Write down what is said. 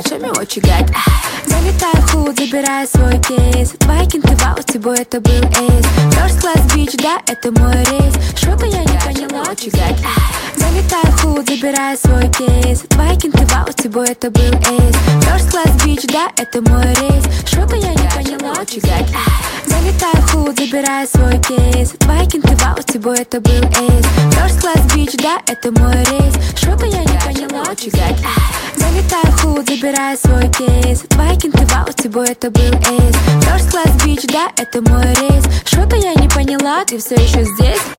show me what you got. Залетаю в худ, забираю свой кейс. Вайкинг и Ваути, бой, это был эйс. First class bitch, да, это мой рейс. Что-то я не поняла, what you got. Залетаю в худ, забираю свой кейс. Вайкинг и Ваути, бой, это был эйс. First class bitch, да, это мой рейс. Что-то я не поняла, what you got. Залетаю в худ, забираю свой кейс. Вайкинг и Ваути, бой, это был эйс. First class bitch, да, это мой рейс. Что-то я не поняла, what you got. Залетаю в худ, забираю свой кейс. Вайкинг и Ваути, бой, это был эйс. First class bitch, да, это мой рейс. Что-то я не поняла, ты все еще здесь?